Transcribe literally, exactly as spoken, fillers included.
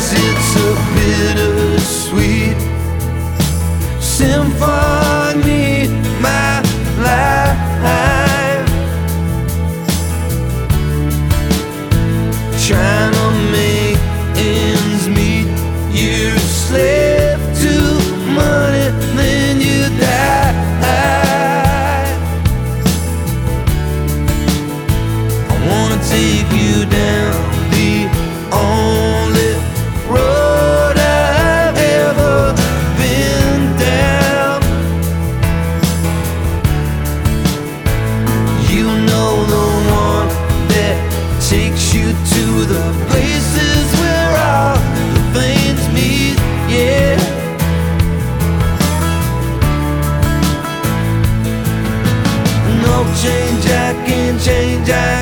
'cause it's a bittersweet symphony, my life. Trying to make ends meet, you slave to money, then you die. I wanna take you down the only road I've ever been down. You know, the one that takes you to the places where all the veins meet, yeah. No change I can change, I